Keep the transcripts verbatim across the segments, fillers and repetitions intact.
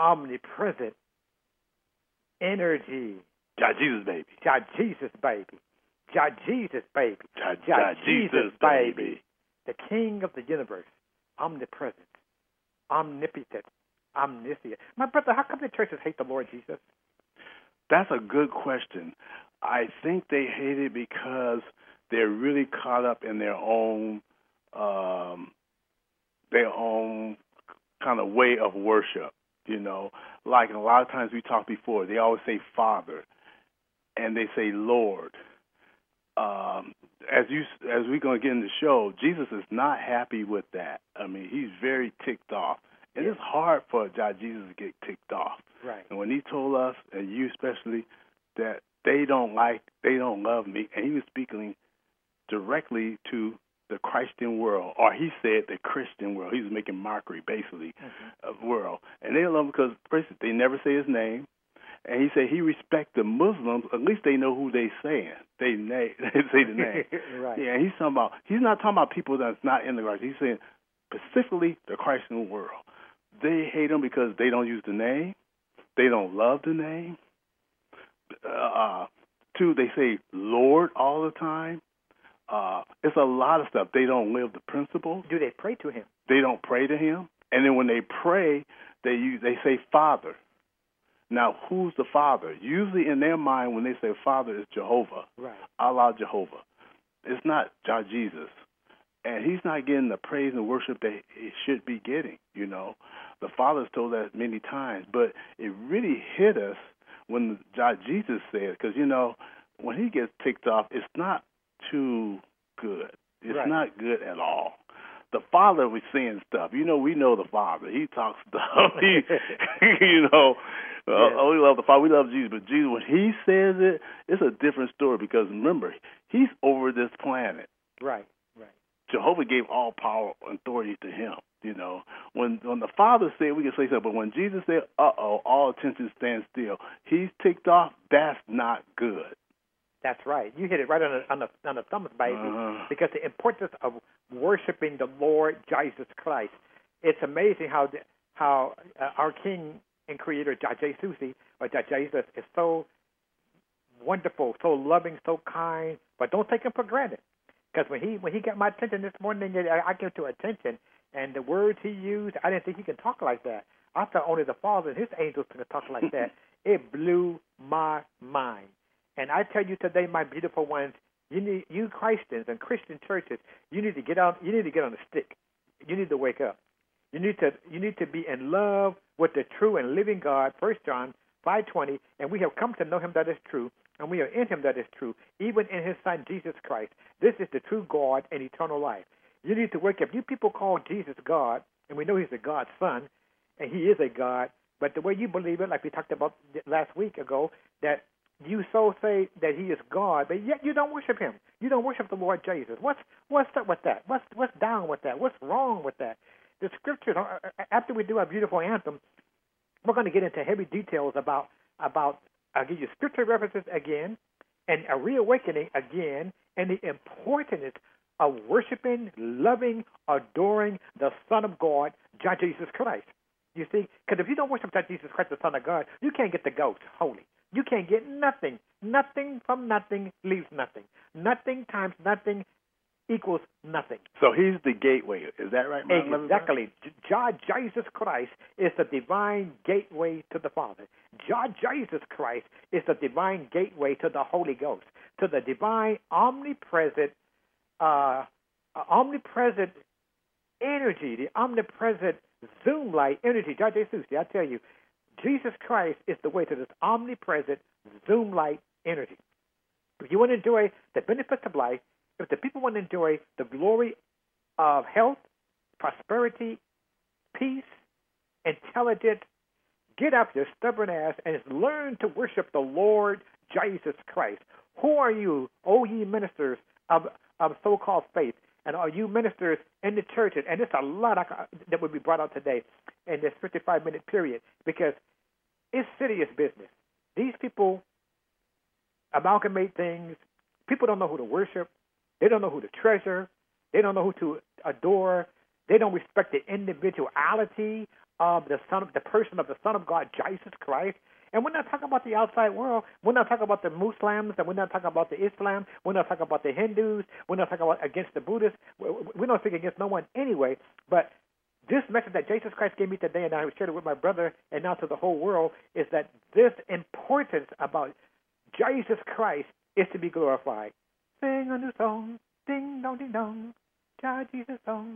omnipresent energy. God Jesus, baby. God Jesus, baby. God Jesus, baby. God, God God Jesus, Jesus, baby. baby. The King of the universe, omnipresent, omnipotent, omniscient. My brother, how come the churches hate the Lord Jesus? That's a good question. I think they hate it because they're really caught up in their own, um, their own kind of way of worship. You know, like a lot of times we talked before, they always say Father, and they say Lord. Um, as you as we're going to get in the show, Jesus is not happy with that. I mean, he's very ticked off. It is hard for God Jesus to get ticked off. Right. And when he told us, and you especially, that they don't like, they don't love me, and he was speaking directly to the Christian world, or he said the Christian world. He was making mockery, basically, mm-hmm. of the world. And they love him because, first, they never say his name. And he said he respects the Muslims. At least they know who they saying. They, na- they say the name. Right. Yeah, and he's talking about, he's not talking about people that's not in the Christ. He's saying specifically the Christian world. They hate him because they don't use the name. They don't love the name. Uh, two, they say Lord all the time. Uh, it's a lot of stuff. They don't live the principles. Do they pray to him? They don't pray to him. And then when they pray, they use, they say Father. Now, who's the Father? Usually in their mind, when they say Father, it's Jehovah. Right. Allah Jehovah. It's not God Jesus. And he's not getting the praise and worship that he should be getting, you know. The Father's told that many times. But it really hit us when God Jesus said, because, you know, when he gets ticked off, it's not too good. It's right. not good at all. The Father was saying stuff. You know, we know the Father. He talks stuff. He, you know, uh, yeah. oh, we love the Father. We love Jesus. But Jesus, when he says it, it's a different story because, remember, he's over this planet. Right, right. Jehovah gave all power and authority to him, you know. When when the Father said, we can say something, but when Jesus said, uh-oh, all attention stands still, he's ticked off, that's not good. That's right. You hit it right on the on the, on the thumbs, baby, uh, because the importance of worshiping the Lord Jesus Christ. It's amazing how the, how uh, our King and Creator, Jesus, or Jesus, is so wonderful, so loving, so kind. But don't take him for granted, because when he when he got my attention this morning, I, I gave to attention, and the words he used, I didn't think he could talk like that. I thought only the Father and his angels could talk like that. It blew my mind. And I tell you today, my beautiful ones, you need you Christians and Christian churches, you need to get out. You need to get on the stick. You need to wake up. You need to you need to be in love with the true and living God. First John five twenty, and we have come to know Him that is true, and we are in Him that is true, even in His Son Jesus Christ. This is the true God and eternal life. You need to wake up. You people call Jesus God, and we know He's a God's Son, and He is a God. But the way you believe it, like we talked about last week ago, that you so say that He is God, but yet you don't worship Him. You don't worship the Lord Jesus. What's what's up with that? What's what's down with that? What's wrong with that? The Scriptures. After we do our beautiful anthem, we're going to get into heavy details about about. I'll give you Scripture references again, and a reawakening again, and the importance of worshiping, loving, adoring the Son of God, John Jesus Christ. You see, because if you don't worship John Jesus Christ, the Son of God, you can't get the ghost holy. You can't get nothing. Nothing from nothing leaves nothing. Nothing times nothing equals nothing. So he's the gateway. Is that right, Mark? Exactly. God, Jesus Christ is the divine gateway to the Father. God, Jesus Christ is the divine gateway to the Holy Ghost, to the divine omnipresent, uh, omnipresent energy, the omnipresent Zoom light energy. God, Jesus, I tell you, Jesus Christ is the way to this omnipresent Zoom light energy. If you want to enjoy the benefits of life, if the people want to enjoy the glory of health, prosperity, peace, intelligence, get up your stubborn ass and learn to worship the Lord Jesus Christ. Who are you, O ye ministers of, of so-called faith? And are you ministers in the churches? And there's a lot that would be brought out today in this fifty-five minute period, because it's serious business. These people amalgamate things. People don't know who to worship. They don't know who to treasure. They don't know who to adore. They don't respect the individuality of the Son of the person of the Son of God, Jesus Christ. And we're not talking about the outside world. We're not talking about the Muslims, and we're not talking about the Islam. We're not talking about the Hindus. We're not talking about against the Buddhists. We're not speaking against no one anyway. But this message that Jesus Christ gave me today, and I shared it with my brother, and now to the whole world, is that this importance about Jesus Christ is to be glorified. Sing a new song, ding dong ding dong, God Jesus song.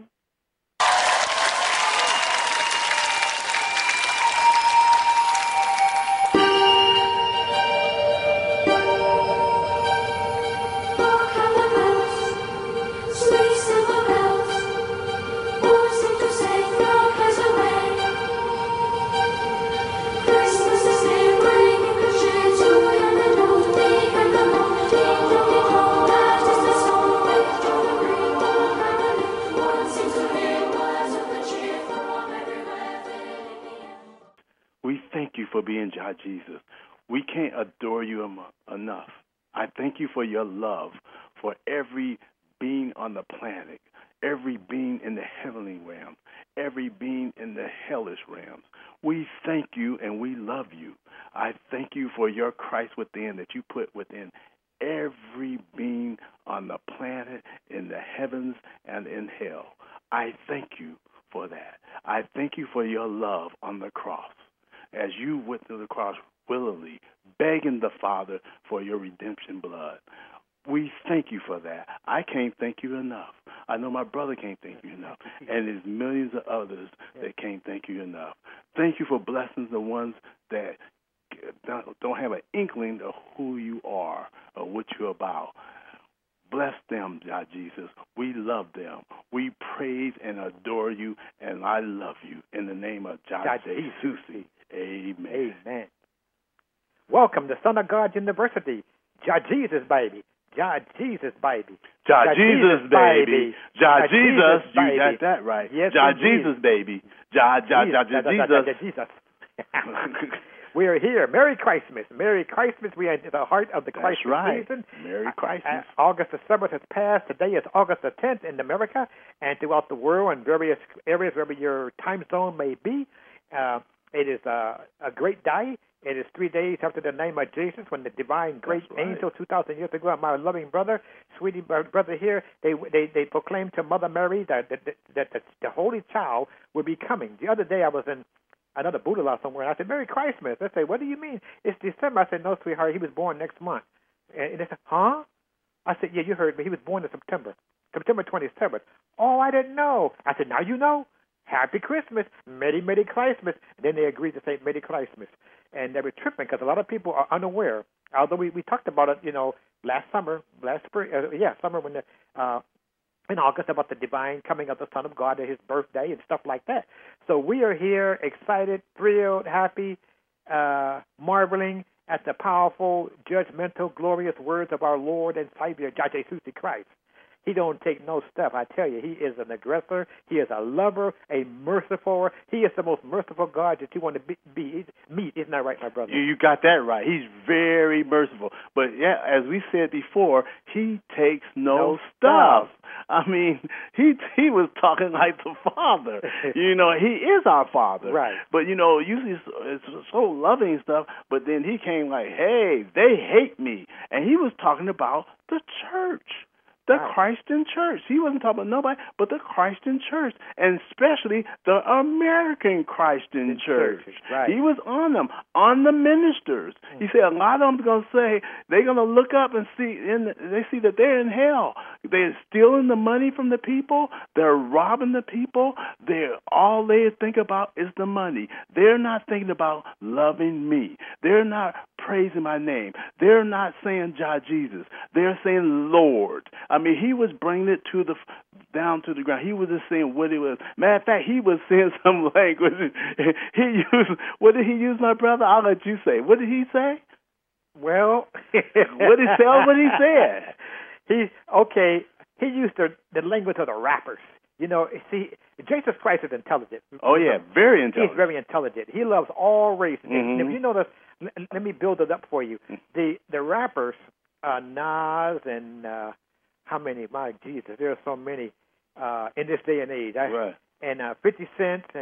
We thank you for being God Jesus. We can't adore you em- enough. I thank you for your love for every being on the planet, every being in the heavenly realm, every being in the hellish realms. We thank you and we love you. I thank you for your Christ within that you put within every being on the planet, in the heavens, and in hell. I thank you for that. I thank you for your love on the cross, as you went to the cross willingly, begging the Father for your redemption blood. We thank you for that. I can't thank you enough. I know my brother can't thank you enough, and there's millions of others that can't thank you enough. Thank you for blessing the ones that don't have an inkling of who you are or what you're about. Bless them, God Jesus. We love them. We praise and adore you, and I love you. In the name of God Jesus. Amen. Amen. Welcome to Son of God University. God Jesus, baby. God Jesus, baby. God Jesus, baby. God Jesus, you got baby. that right. Yes, God indeed. Jesus, baby. God, God, God, Jesus. Jesus. We are here. Merry Christmas. Merry Christmas. We are in the heart of the Christmas That's right. season. Merry Christmas. Uh, August the seventh has passed. Today is August the tenth in America and throughout the world and various areas wherever your time zone may be. Uh, it is uh, a great day. It is three days after the name of Jesus when the divine great right. angel two thousand years ago, my loving brother, sweetie brother here, they they, they proclaimed to Mother Mary that, that, that, that the Holy Child would be coming. The other day I was in another Buddha lot somewhere, and I said, Merry Christmas. They say, what do you mean? It's December. I said, no, sweetheart, he was born next month. And they said, huh? I said, yeah, you heard me. He was born in September, September twenty-seventh. Oh, I didn't know. I said, now you know. Happy Christmas. Merry, Merry Christmas. And then they agreed to say Merry Christmas. And they were tripping because a lot of people are unaware. Although we, we talked about it, you know, last summer, last spring, uh, yeah, summer when the, uh, in August about the divine coming of the Son of God at his birthday and stuff like that. So we are here excited, thrilled, happy, uh, marveling at the powerful, judgmental, glorious words of our Lord and Savior, Jesus Christ. He don't take no stuff. I tell you, he is an aggressor. He is a lover, a merciful. He is the most merciful God that you want to be, be meet. Isn't that right, my brother? You, you got that right. He's very merciful. But, yeah, as we said before, he takes no, no stuff. stuff. I mean, he he was talking like the Father. You know, he is our Father. Right. But, you know, usually it's, it's so loving and stuff, but then he came like, hey, they hate me. And he was talking about the church. The right. Christian church. He wasn't talking about nobody, but the Christian church, and especially the American Christian the church. church. Right. He was on them, on the ministers. Mm-hmm. He said a lot of them are going to say, they're going to look up and see, in the, they see that they're in hell. They're stealing the money from the people. They're robbing the people. They're, all they think about is the money. They're not thinking about loving me. They're not praising my name. They're not saying God Jesus. They're saying Lord. I mean, he was bringing it to the down to the ground. He was just saying what it was. Matter of fact, he was saying some language. He used, what did he use, my brother? I'll let you say. What did he say? Well, what did tell what he said? He okay. He used the the language of the rappers. You know, see, Jesus Christ is intelligent. Oh yeah, very intelligent. He's very intelligent. He loves all races. Mm-hmm. And if you notice, let me build it up for you. The the rappers, uh, Nas and uh, how many? My Jesus, there are so many uh, in this day and age. I, right. And uh, fifty Cent and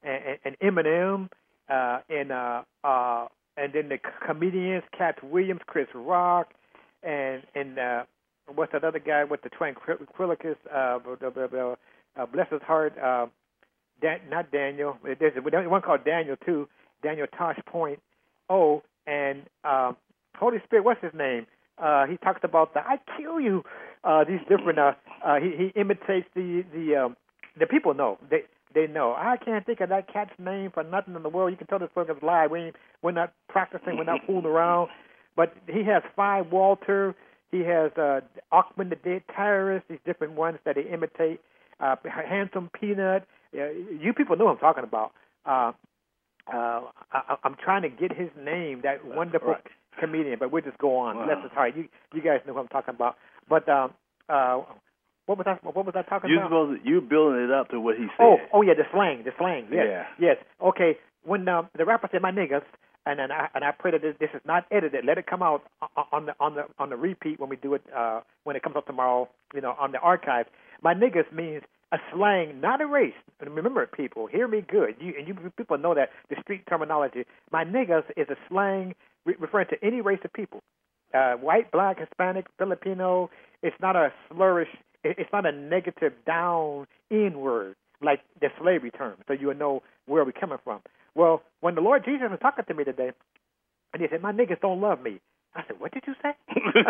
and, and Eminem, uh, and uh, uh, and then the comedians, Cat Williams, Chris Rock, and and uh, what's that other guy with the Tranquilicus? Uh, uh, bless his heart. Uh, Dan, not Daniel. There's one called Daniel too. Daniel Tosh Point. Oh, and uh, Holy Spirit. What's his name? Uh, he talks about the I kill you. Uh, these different. Uh, uh, he, he imitates the the um, the people know. They they know. I can't think of that cat's name for nothing in the world. You can tell this person's lie. We ain't, we're not practicing. We're not fooling around. But he has Phi Walter. He has uh, Achman the Dead Terrorist. These different ones that he imitate. Uh, Handsome Peanut. Uh, you people know what I'm talking about. Uh, uh, I, I'm trying to get his name. That wonderful right. comedian. But we'll just go on. Wow. Bless his heart. You you guys know what I'm talking about. But um, uh, what was I what was I talking you about? Supposed to, you building it up to what he said. Oh oh yeah, the slang, the slang. Yes, yeah. yes. Okay. When um, the rapper said my niggas. And then I and I pray that this, this is not edited. Let it come out on the on the on the repeat when we do it uh, when it comes up tomorrow. You know, on the archive. My niggas means a slang, not a race. And remember, people, hear me good. You and you people know that the street terminology. My niggas is a slang re- referring to any race of people, uh, white, black, Hispanic, Filipino. It's not a slurish. It's not a negative down in word like the slavery term. So you will know where we're coming from. Well, when the Lord Jesus was talking to me today, and he said, my niggas don't love me. I said, what did you say?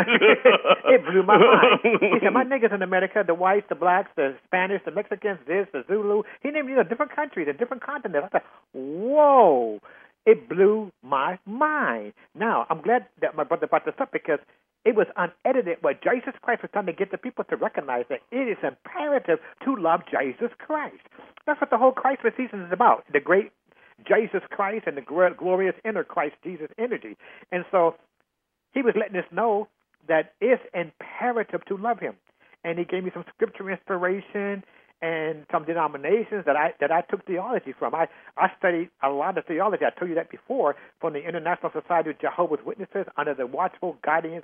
It blew my mind. He said, my niggas in America, the whites, the blacks, the Spanish, the Mexicans, this, the Zulu. He named, you know, different countries and different continents. I said, whoa. It blew my mind. Now, I'm glad that my brother brought this up because it was unedited, but Jesus Christ was trying to get the people to recognize that it is imperative to love Jesus Christ. That's what the whole Christmas season is about, the great Jesus Christ and the glorious inner Christ Jesus energy. And so he was letting us know that it's imperative to love him. And he gave me some scripture inspiration and some denominations that I that I took theology from. I, I studied a lot of theology. I told you that before, from the International Society of Jehovah's Witnesses under the watchful guidance,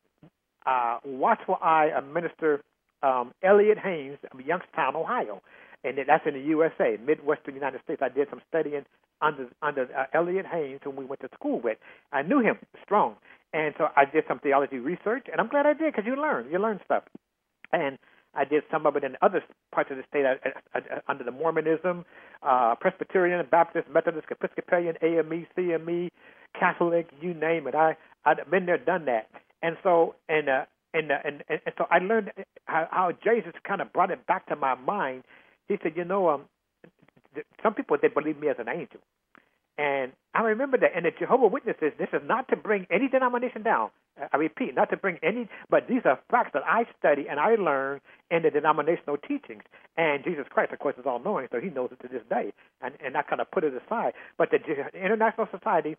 uh, watchful eye of Minister um, Elliot Haynes of Youngstown, Ohio. And that's in the U S A, Midwestern United States. I did some studying under under uh, Elliot Haynes, whom we went to school with. I knew him strong. And so I did some theology research, and I'm glad I did because you learn. You learn stuff. And I did some of it in other parts of the state uh, uh, uh, under the Mormonism, uh, Presbyterian, Baptist, Methodist, Episcopalian, A M E, C M E, Catholic, you name it. I, I've been there, done that. And so, and, uh, and, uh, and, and, and so I learned how, how Jesus kind of brought it back to my mind. He said, you know, um, some people, they believe me as an angel. And I remember that. And the Jehovah's Witnesses, this is not to bring any denomination down. I repeat, not to bring any, but these are facts that I study and I learn in the denominational teachings. And Jesus Christ, of course, is all-knowing, so he knows it to this day. And, and I kind of put it aside. But the International Society,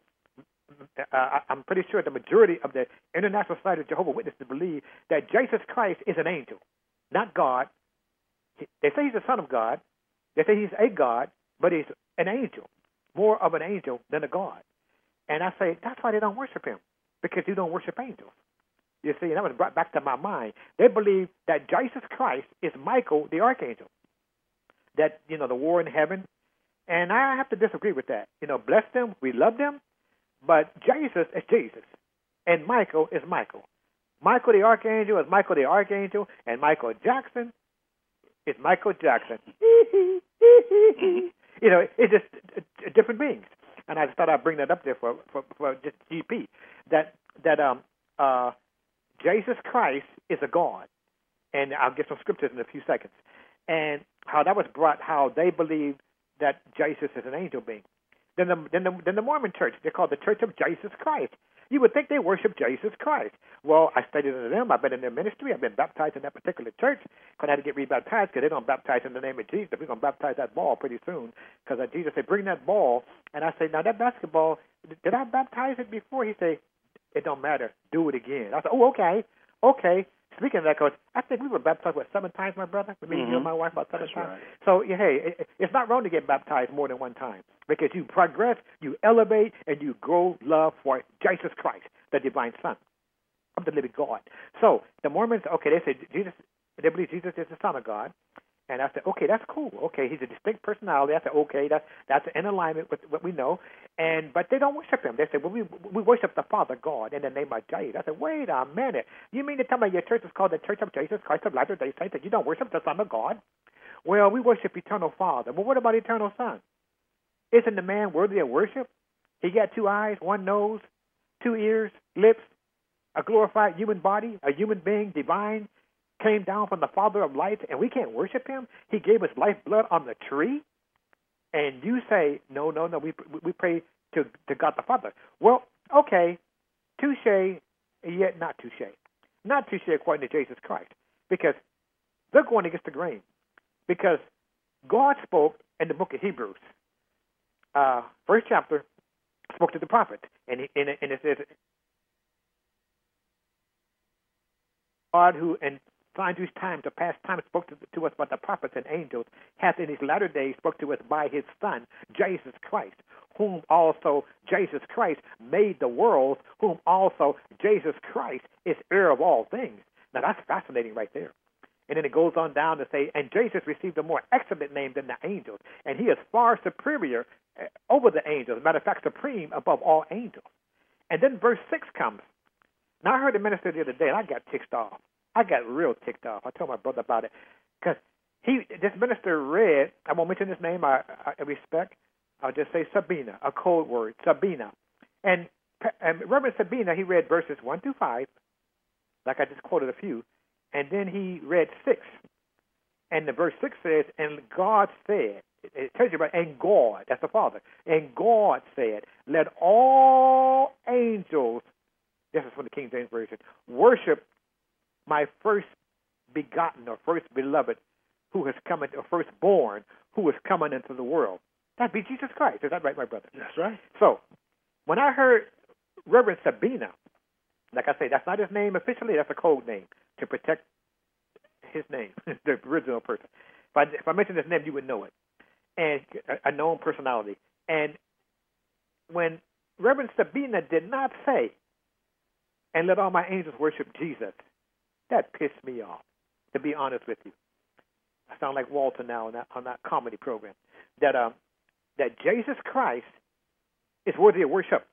uh, I'm pretty sure the majority of the International Society of Jehovah's Witnesses believe that Jesus Christ is an angel, not God. They say he's the Son of God. They say he's a God, but he's an angel, more of an angel than a God. And I say, that's why they don't worship him, because you don't worship angels. You see, that was brought back to my mind. They believe that Jesus Christ is Michael, the archangel, that, you know, the war in heaven. And I have to disagree with that. You know, bless them, we love them, but Jesus is Jesus, and Michael is Michael. Michael the archangel is Michael the archangel, and Michael Jackson is Michael Jackson. You know, it's just uh, different beings. And I just thought I'd bring that up there for, for, for just G P, that that um uh Jesus Christ is a God. And I'll get some scriptures in a few seconds. And how that was brought, how they believe that Jesus is an angel being. Then the, then the, then the Mormon church, they're called the Church of Jesus Christ. You would think they worship Jesus Christ. Well, I studied under them. I've been in their ministry. I've been baptized in that particular church. Because I had to get rebaptized because they don't baptize in the name of Jesus. We're going to baptize that ball pretty soon. Because uh, Jesus said, bring that ball. And I say, now that basketball, did I baptize it before? He said, it don't matter. Do it again. I said, oh, okay. Okay. Speaking of that, Coach, I think we were baptized, what, seven times, my brother? Me, mm-hmm. You and my wife, about seven That's times. Right. So, yeah, hey, it, it's not wrong to get baptized more than one time because you progress, you elevate, and you grow love for Jesus Christ, the divine Son of the living God. So the Mormons, okay, they say Jesus, they believe Jesus is the Son of God, And I said, okay, that's cool. Okay, he's a distinct personality. I said, okay, that's that's in alignment with what we know. And but they don't worship him. They say, well, we we worship the Father God in the name of Jesus. I said, wait a minute. You mean to tell me your church is called the Church of Jesus Christ of Latter-day Saints and you don't worship the Son of God? Well, we worship Eternal Father. Well, what about Eternal Son? Isn't the man worthy of worship? He got two eyes, one nose, two ears, lips, a glorified human body, a human being, divine, came down from the Father of lights, and we can't worship him? He gave us lifeblood on the tree? And you say, no, no, no, we we pray to, to God the Father. Well, okay, touche, yet not touche. Not touche according to Jesus Christ, because they're going against the grain. Because God spoke in the book of Hebrews, uh, first chapter, spoke to the prophet, and, he, and, and it says, God who in time to time to past time spoke to, to us by the prophets and angels, hath in his latter days spoke to us by his Son, Jesus Christ, whom also Jesus Christ made the worlds, whom also Jesus Christ is heir of all things. Now that's fascinating right there. And then it goes on down to say, and Jesus received a more excellent name than the angels, and he is far superior over the angels, matter of fact, supreme above all angels. And then verse six comes. Now, I heard a minister the other day, and I got ticked off. I got real ticked off. I told my brother about it. Because he, this minister read, I won't mention his name, I, I respect, I'll just say Sabina, a code word, Sabina. And, and Reverend Sabina, he read verses one through five, like I just quoted a few, and then he read six. And the verse six says, and God said, it tells you about, and God, that's the Father, and God said, let all angels, this is from the King James Version, worship my first begotten or first beloved who has come into, or firstborn who is coming into the world. That'd be Jesus Christ. Is that right, my brother? That's right. So, when I heard Reverend Sabina, like I say, that's not his name officially, that's a code name to protect his name, the original person. If I, if I mention his name, you would know it. And a, a known personality. And when Reverend Sabina did not say, and let all my angels worship Jesus, that pissed me off, to be honest with you. I sound like Walter now on that, on that comedy program. That um, that Jesus Christ is worthy of worship.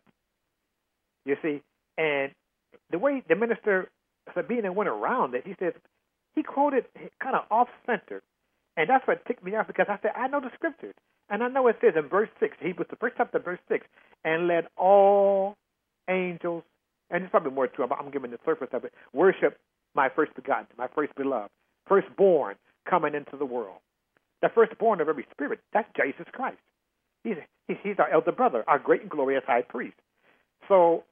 You see? And the way the minister Sabina went around it, he says, he quoted kind of off-center. And that's what ticked me off, because I said, I know the scriptures. And I know it says in verse six, Hebrews, the first chapter, verse six, and let all angels, and it's probably more true, I'm giving the surface of it, worship my first begotten, my first beloved, firstborn coming into the world. The firstborn of every spirit, that's Jesus Christ. He's, he's, he's our elder brother, our great and glorious high priest. So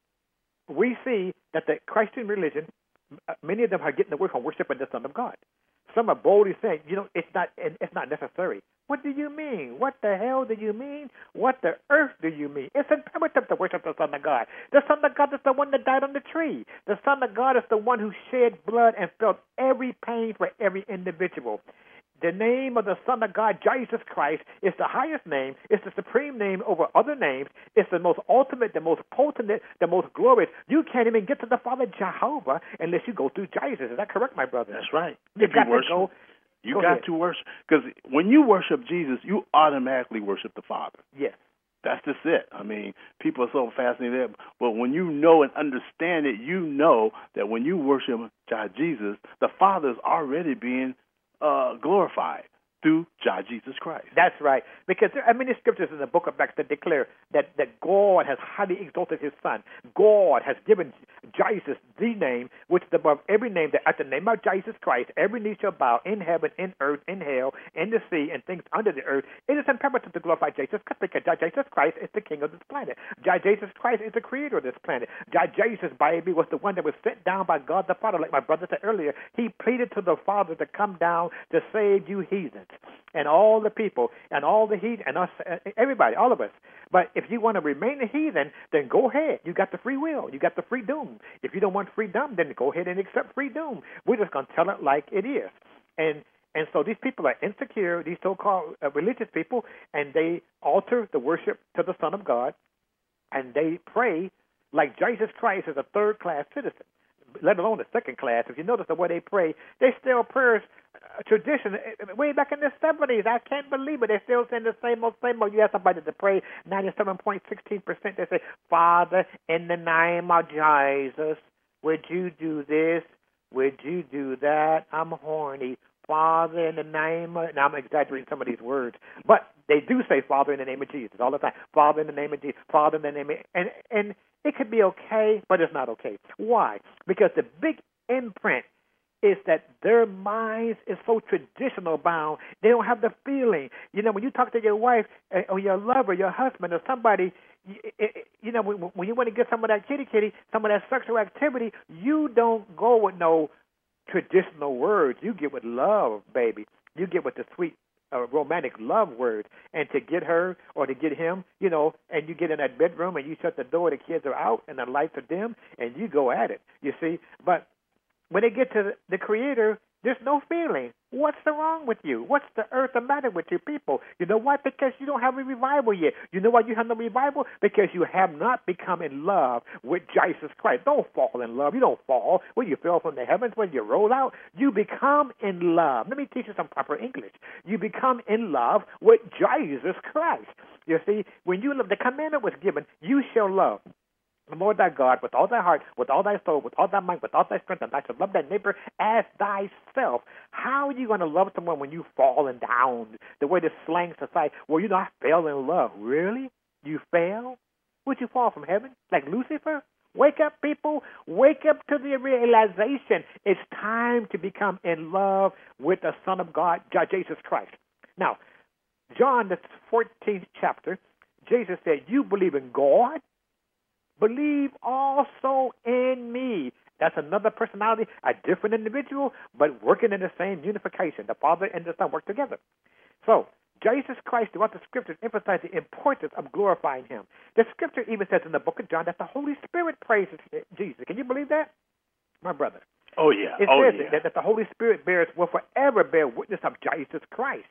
we see that the Christian religion, many of them are getting away from worshiping the Son of God. Some are boldly saying, you know, it's not it's not necessary. What do you mean? What the hell do you mean? What the earth do you mean? It's imperative to worship the Son of God. The Son of God is the one that died on the tree. The Son of God is the one who shed blood and felt every pain for every individual. The name of the Son of God, Jesus Christ, is the highest name. It's the supreme name over other names. It's the most ultimate, the most potent, the most glorious. You can't even get to the Father Jehovah unless you go through Jesus. Is that correct, my brother? That's right. You've got you to go. You go got ahead. to worship. Because when you worship Jesus, you automatically worship the Father. Yes. That's just it. I mean, people are so fascinated. But when you know and understand it, you know that when you worship Jesus, the Father is already being Uh, glorified through God Jesus Christ. That's right. Because there are many scriptures in the book of Acts that declare that, that God has highly exalted his Son. God has given Jesus the name, which is above every name, that at the name of Jesus Christ, every knee shall bow in heaven, in earth, in hell, in the sea, and things under the earth. It is imperative to glorify Jesus Christ, because Jesus Christ is the king of this planet. Jesus Christ is the creator of this planet. Jesus, baby, was the one that was sent down by God the Father, like my brother said earlier. He pleaded to the Father to come down to save you heathens and all the people and all the heathen and us, everybody, all of us. But if you want to remain a heathen, then go ahead. You got the free will. You got the free doom. If you don't want freedom, then go ahead and accept free doom. We're just going to tell it like it is. And and so these people are insecure, these so-called uh, religious people, and they alter the worship to the Son of God, and they pray like Jesus Christ is a third-class citizen. let alone the second class. If you notice the way they pray, they still prayers uh, tradition uh, way back in the seventies. I can't believe it. They're still saying the same old, same old. You ask somebody to pray, ninety-seven point one six percent. They say, Father, in the name of Jesus, would you do this? Would you do that? I'm horny. Father, in the name of... Now, I'm exaggerating some of these words, but they do say Father in the name of Jesus all the time. Father in the name of Jesus. Father in the name of... And, and it could be okay, but it's not okay. Why? Because the big imprint is that their minds is so traditional bound. They don't have the feeling. You know, when you talk to your wife or your lover, your husband, or somebody, you know, when you want to get some of that kitty kitty, some of that sexual activity, you don't go with no traditional words. You get with love, baby. You get with the sweet uh, romantic love word. And to get her or to get him, you know, and you get in that bedroom and you shut the door, the kids are out and the lights are dim, and you go at it, you see. But when they get to the Creator, there's no feeling. What's the wrong with you? What's the earth the matter with you people? You know why? Because you don't have a revival yet. You know why you have no revival? Because you have not become in love with Jesus Christ. Don't fall in love. You don't fall. When you fell from the heavens, when you roll out, you become in love. Let me teach you some proper English. You become in love with Jesus Christ. You see, when you love, the commandment was given, you shall love the Lord thy God with all thy heart, with all thy soul, with all thy mind, with all thy strength, and thou shalt love thy neighbor as thyself. How are you going to love someone when you've fallen down? The way the slang society, well, you know, I fell in love. Really? You fell? Would you fall from heaven? Like Lucifer? Wake up, people. Wake up to the realization. It's time to become in love with the Son of God, Jesus Christ. Now, John, the fourteenth chapter, Jesus said, you believe in God? Believe also in me. That's another personality, a different individual, but working in the same unification. The Father and the Son work together. So, Jesus Christ, throughout the Scriptures, emphasized the importance of glorifying Him. The Scripture even says in the book of John that the Holy Spirit praises Jesus. Can you believe that, my brother? Oh, yeah. It oh, says yeah. that, that the Holy Spirit bears, will forever bear witness of Jesus Christ.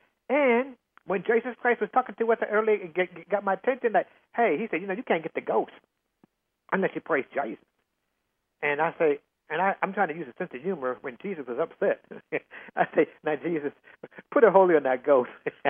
And when Jesus Christ was talking to us earlier, it got my attention that, hey, he said, you know, you can't get the ghost unless you praise Jesus. And I say, and I, I'm trying to use a sense of humor when Jesus was upset. I say, now, Jesus, put a holy on that ghost.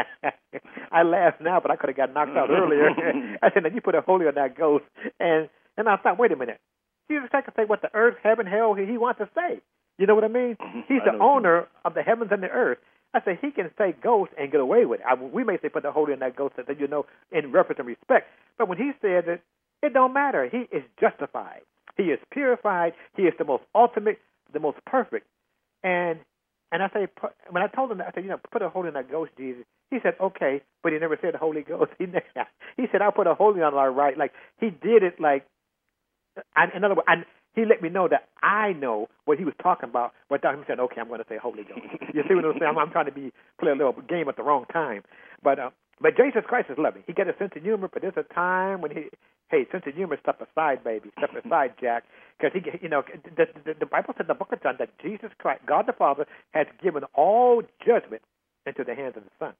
I laugh now, but I could have got knocked out earlier. I said, now, you put a holy on that ghost. And and I thought, wait a minute. Jesus Christ can say what the earth, heaven, hell, he, he wants to say. You know what I mean? He's the owner of the heavens and the earth. I said, he can say ghost and get away with it. I, we may say put the holy on that ghost, that you know, in reference and respect. But when he said it, it don't matter. He is justified. He is purified. He is the most ultimate, the most perfect. And and I say, when I told him that, I said, you know, put a holy on that ghost, Jesus. He said, okay, but he never said the Holy Ghost. He never, he said, I'll put a holy on all right. Like, he did it like, I, in other words, I, he let me know that I know what he was talking about without him saying, okay, I'm going to say Holy Ghost. You see what I'm saying? I'm, I'm trying to be play a little game at the wrong time. But uh, but Jesus Christ is loving. He got a sense of humor, but there's a time when he, hey, sense of humor, step aside, baby. Step aside, Jack. Because, he, you know, the, the, the Bible said in the book of John that Jesus Christ, God the Father, has given all judgment into the hands of the Son.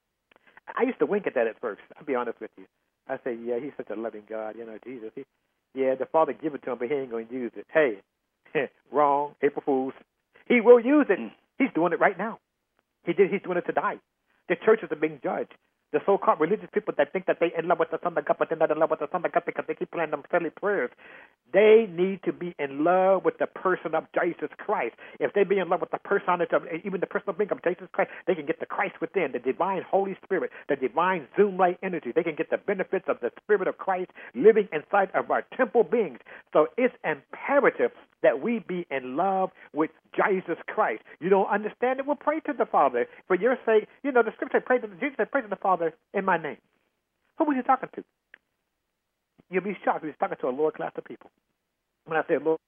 I used to wink at that at first. I'll be honest with you. I say, yeah, he's such a loving God. You know, Jesus, he, yeah, the Father give it to him, but he ain't going to use it. Hey, wrong, April Fools. He will use it. He's doing it right now. He did. He's doing it tonight. The churches are being judged. The so-called religious people that think that they're in love with the Son of God, but they're not in love with the Son of God because they keep playing them silly prayers. They need to be in love with the person of Jesus Christ. If they be in love with the personality of, even the personal being of Jesus Christ, they can get the Christ within, the divine Holy Spirit, the divine Zoom light energy. They can get the benefits of the Spirit of Christ living inside of our temple beings. So it's imperative that we be in love with Jesus Christ. You don't understand it? Well, pray to the Father. For your sake, you know, the Scripture, pray to, Jesus said, pray to the Father in my name. Who was he talking to? You'll be shocked. He was talking to a lower class of people. When I say lower,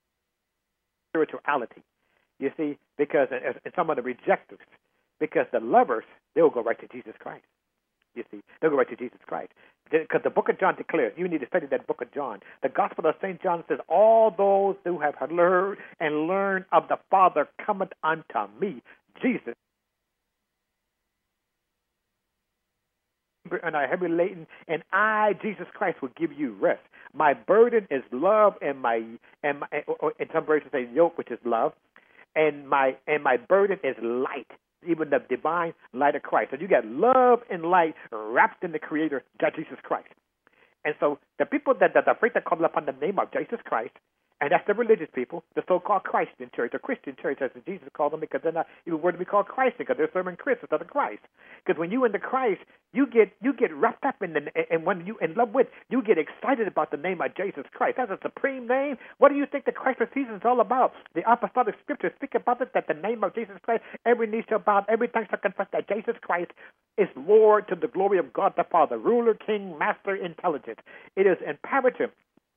spirituality, you see, because and some of the rejectors, because the lovers, they'll go right to Jesus Christ. You see, they'll go right to Jesus Christ. Because the book of John declares, you need to study that book of John. The Gospel of Saint John says, all those who have heard and learned of the Father cometh unto me. Jesus and are heavy laden, and I, Jesus Christ, will give you rest. My burden is love, and my and my, or in some versions say yoke, which is love, and my and my burden is light, even the divine light of Christ. So you got love and light wrapped in the Creator, God Jesus Christ. And so the people that, that are afraid to call upon the name of Jesus Christ, and that's the religious people, the so-called Christian church, or Christian church, as Jesus called them, because they're not even worthy to be called Christ, because they're serving Christ instead of Christ. Because when you in the Christ, you get you get wrapped up in the, and when you in love with, you get excited about the name of Jesus Christ. That's a supreme name. What do you think the Christ season is all about? The apostolic scriptures speak about it, that the name of Jesus Christ, every knee shall bow, every tongue shall confess that Jesus Christ is Lord to the glory of God the Father, ruler, king, master, intelligence. It is imperative.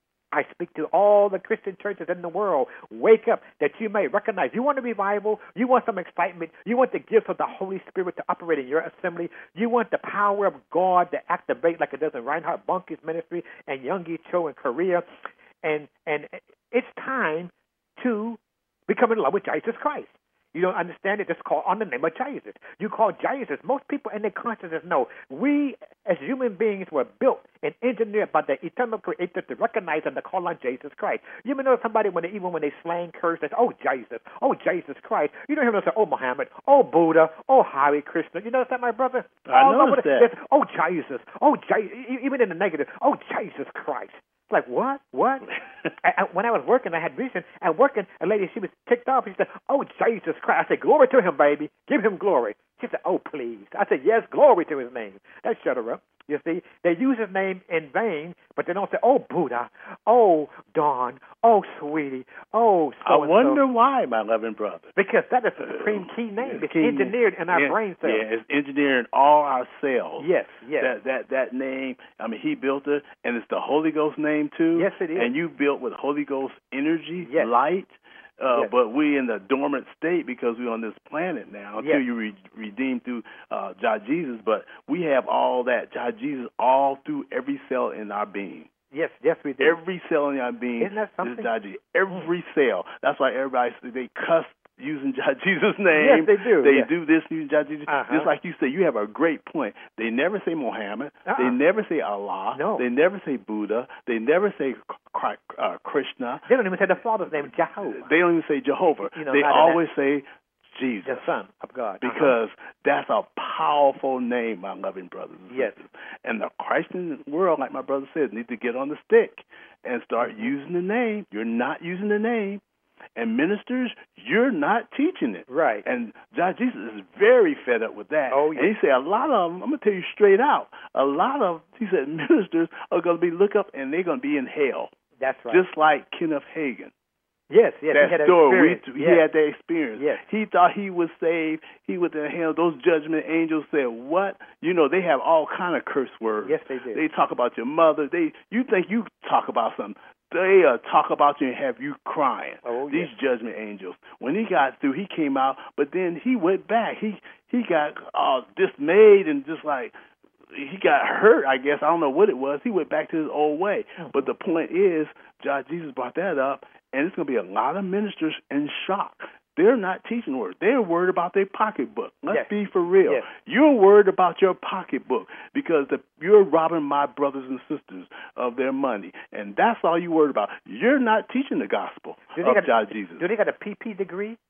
I speak to all the Christian churches in the world. Wake up that you may recognize. You want a revival. You want some excitement. You want the gifts of the Holy Spirit to operate in your assembly. You want the power of God to activate like it does in Reinhard Bonnke's ministry and Youngie Cho in Korea. And, and it's time to become in love with Jesus Christ. You don't understand it? Just call on the name of Jesus. You call Jesus. Most people in their consciousness know we, as human beings, were built and engineered by the eternal Creator to recognize and to call on Jesus Christ. You may know somebody when they, even when they slang curse, they say, "Oh Jesus, oh Jesus Christ." You don't hear them say, "Oh Muhammad, oh Buddha, oh Hare Krishna." You notice that, my brother? I noticed that. Oh Jesus, oh Jesus. Even in the negative, oh Jesus Christ. It's like, what? What? I, I, when I was working, I had vision. And working, a lady, she was ticked off. She said, "Oh, Jesus Christ." I said, "Glory to him, baby. Give him glory." She said, "Oh, please." I said, "Yes, glory to his name." That shut her up. You see, they use his name in vain, but they don't say, "Oh, Buddha. Oh, Dawn. Oh, sweetie. Oh, so I wonder why, my loving brother. Because that is the supreme key name. It's key engineered in our yeah, brain cells. Yeah, it's engineered in all our cells. Yes, yes. That, that, that name, I mean, he built it, and it's the Holy Ghost name, too. Yes, it is. And you built with Holy Ghost energy, yes. light. Uh, yes. But we in the dormant state because we're on this planet now until yes. you re- redeem through uh, Jah Jesus. But we have all that Jah Jesus all through every cell in our being. Yes, yes, we do. Every cell in our being Isn't that something? is Jah Jesus. Every cell. That's why everybody they cuss using Jah Jesus' name. Yes, they do. They yes. do this using Jah Jesus. Uh-huh. Just like you say, you have a great point. They never say Muhammad. Uh-uh. They never say Allah. No. They never say Buddha. They never say uh, Krishna. They don't even say the Father's name, Jehovah. They don't even say Jehovah. You know, they always say Jesus. The Son of God. Because uh-huh. that's a powerful name, my loving brothers and yes. sisters. And the Christian world, like my brother says, need to get on the stick and start mm-hmm. using the name. You're not using the name. And ministers, you're not teaching it. Right. And Jah Jesus is very fed up with that. Oh, yeah. And he said a lot of them, I'm going to tell you straight out, a lot of, he said, ministers are going to be look up and they're going to be in hell. That's right. Just like Kenneth Hagin. Yes, yes. That he had story, experience. we, yes. he had that experience. Yes. He thought he was saved. He was in hell. Those judgment angels said, "What? You know, they have all kind of curse words. Yes, they do. They talk about your mother. They, you think you talk about something. They uh, talk about you and have you crying." Oh, These yes. judgment angels. When he got through, he came out, but then he went back. He he got uh, dismayed and just like, he got hurt, I guess. I don't know what it was. He went back to his old way. Mm-hmm. But the point is, Jah Jesus brought that up, and it's going to be a lot of ministers in shock. They're not teaching word. They're worried about their pocketbook. Let's yes. be for real. Yes. You're worried about your pocketbook because the, you're robbing my brothers and sisters of their money, and that's all you're worried about. You're not teaching the gospel do of got, Jah Jesus. Do they got a P P degree?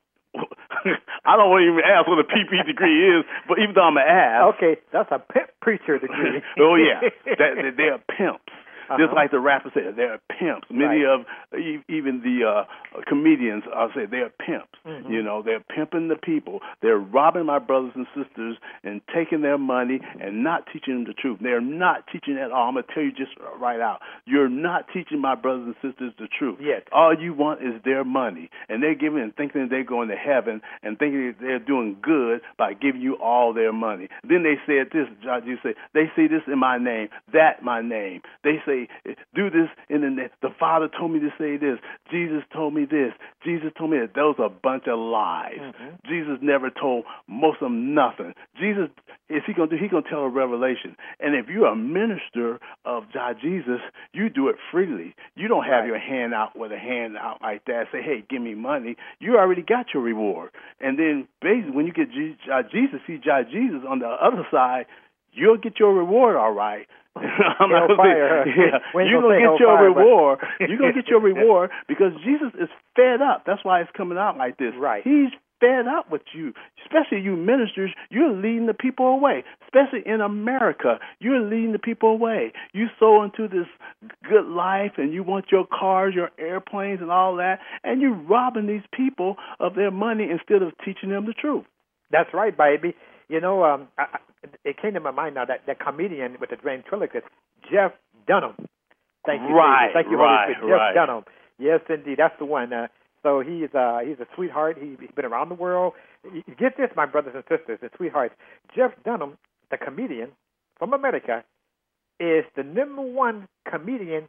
I don't want to even ask what a P P degree is, but even though I'm going to ask. Okay, that's a pimp preacher degree. Oh, yeah. That, they're pimps. Uh-huh. Just like the rapper said, they're pimps. Many right. of even the uh, comedians, I'll say, they're pimps. Mm-hmm. You know, they're pimping the people. They're robbing my brothers and sisters and taking their money and not teaching them the truth. They're not teaching at all. I'm going to tell you just right out. You're not teaching my brothers and sisters the truth. Yes. All you want is their money. And they're giving and thinking that they're going to heaven and thinking that they're doing good by giving you all their money. Then they said this, you say, they say this in my name, that my name. They say, do this in the name. The Father told me to say this. Jesus told me this. Jesus told me that. Those are a bunch of lies. Mm-hmm. Jesus never told most of them nothing. Jesus, is he going to do? He's going to tell a revelation. And if you're a minister of Jah Jesus, you do it freely. You don't have right. your hand out with a hand out like that. Say, hey, give me money. You already got your reward. And then basically when you get Jah Jesus, see Jah Jesus on the other side, you'll get your reward all right. I'm not gonna fire. say, yeah, you're gonna, gonna get your fire, reward. But... you're gonna get your reward because Jesus is fed up. That's why it's coming out like this. Right. He's fed up with you, especially you ministers. You're leading the people away, especially in America. You're leading the people away. You sow into this good life, and you want your cars, your airplanes, and all that, and you're robbing these people of their money instead of teaching them the truth. That's right, baby. You know, um, I, I, it came to my mind now that that comedian with the ventriloquist, Jeff Dunham. Thank you, right, Jesus. Thank you, right, Holy Spirit. Jeff right. Dunham. Yes, indeed, that's the one. Uh, so he's uh, he's a sweetheart. He, he's been around the world. Get this, my brothers and sisters, the sweethearts. Jeff Dunham, the comedian from America, is the number one comedian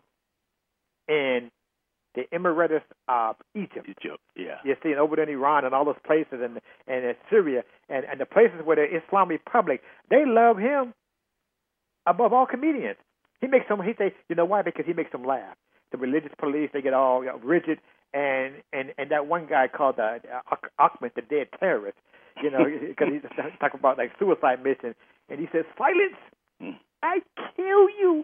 in the Emirates of Egypt. Egypt, yeah. You see, and over there in Iran and all those places, and and in Syria, and, and the places where the Islam Republic, they love him above all comedians. He makes them, he say, you know why? Because he makes them laugh. The religious police, they get all you know, rigid, and, and, and that one guy called uh, Ahmed, the dead terrorist, you know, because he's talking about like suicide mission, and he says, silence! I kill you.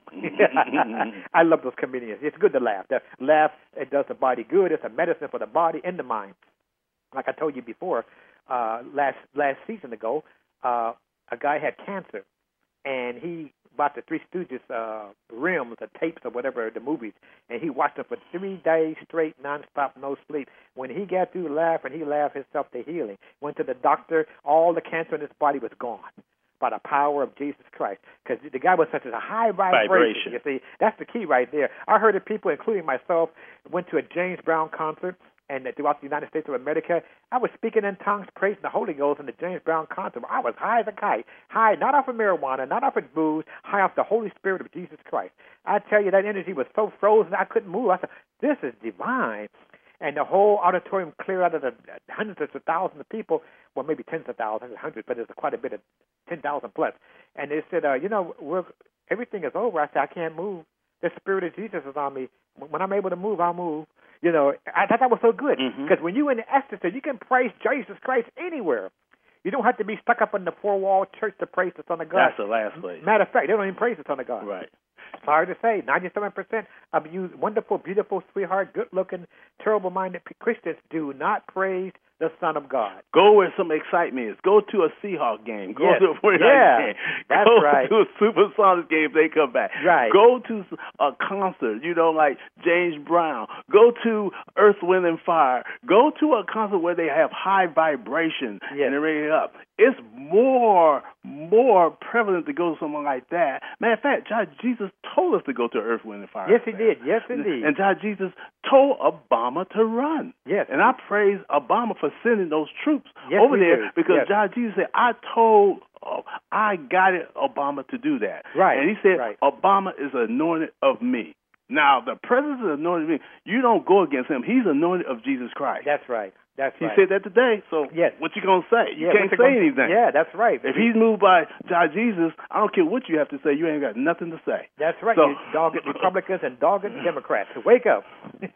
I love those comedians. It's good to laugh. The laugh, it does the body good. It's a medicine for the body and the mind. Like I told you before, uh, last last season ago, uh, a guy had cancer, and he bought the Three Stooges uh, rims or tapes or whatever, the movies, and he watched them for three days straight, nonstop, no sleep. When he got through laughing, he laughed himself to healing. Went to the doctor. All the cancer in his body was gone by the power of Jesus Christ, because the guy was such a high vibration, vibration. You see, that's the key right there. I heard of people, including myself, went to a James Brown concert, and throughout the United States of America, I was speaking in tongues, praising the Holy Ghost in the James Brown concert. I was high as a kite, high not off of marijuana, not off of booze, high off the Holy Spirit of Jesus Christ. I tell you, that energy was so frozen, I couldn't move. I said, this is divine. And the whole auditorium cleared out of the hundreds of thousands of people, well, maybe tens of thousands, hundreds, but there's quite a bit of ten thousand plus. And they said, uh, you know, we're, everything is over. I said, I can't move. The Spirit of Jesus is on me. When I'm able to move, I'll move. You know, I thought that was so good, because mm-hmm. when you're in ecstasy, you can praise Jesus Christ anywhere. You don't have to be stuck up in the four-wall church to praise the Son of God. That's the last place. Matter of fact, they don't even praise the Son of God. Right. Sorry to say, ninety-seven percent of you wonderful, beautiful, sweetheart, good-looking, terrible-minded Christians do not praise the Son of God. Go where some excitement is. Go to a Seahawks game. Go yes. to a forty-niners yeah, game. That's Go right. to a Supersonics game if they come back. Right. Go to a concert, you know, like James Brown. Go to Earth, Wind, and Fire. Go to a concert where they have high vibration yes. and they're ready up. It's more, more prevalent to go to someone like that. Matter of fact, God, Jesus told us to go to Earth, Wind, and Fire. Yes, he did. Yes, indeed. And God, Jesus told Obama to run. Yes. And I praise Obama for sending those troops yes, over there do. because yes. God, Jesus said, I told, oh, I guided Obama to do that. Right. And he said, right. Obama is anointed of me. Now, the president is anointed of me. You don't go against him. He's anointed of Jesus Christ. That's right. That's he right. said that today, so yes. what you going to say? You yeah, can't say gonna, anything. Yeah, that's right. If he's moved by God Jesus, I don't care what you have to say. You ain't got nothing to say. That's right. So, you dogged Republicans and dogged Democrats. So wake up.